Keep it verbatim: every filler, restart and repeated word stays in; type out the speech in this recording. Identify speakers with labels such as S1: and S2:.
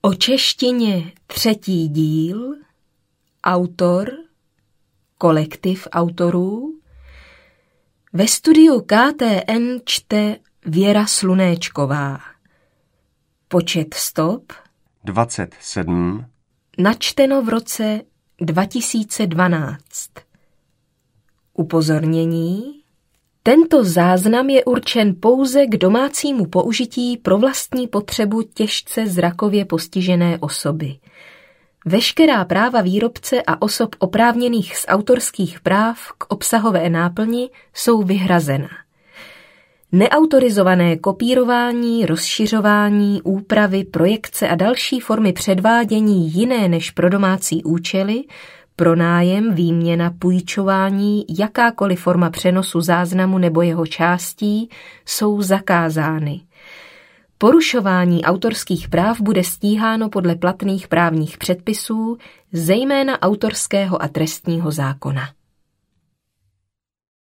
S1: O češtině třetí díl, autor, kolektiv autorů. Ve studiu K T N čte Věra Slunéčková. Počet stop
S2: dvacet sedm.
S1: Načteno v roce dva tisíce dvanáct. Upozornění. Tento záznam je určen pouze k domácímu použití pro vlastní potřebu těžce zrakově postižené osoby. Veškerá práva výrobce a osob oprávněných z autorských práv k obsahové náplni jsou vyhrazena. Neautorizované kopírování, rozšiřování, úpravy, projekce a další formy předvádění jiné než pro domácí účely, pronájem, výměna, půjčování, jakákoliv forma přenosu záznamu nebo jeho částí jsou zakázány. Porušování autorských práv bude stíháno podle platných právních předpisů, zejména autorského a trestního zákona.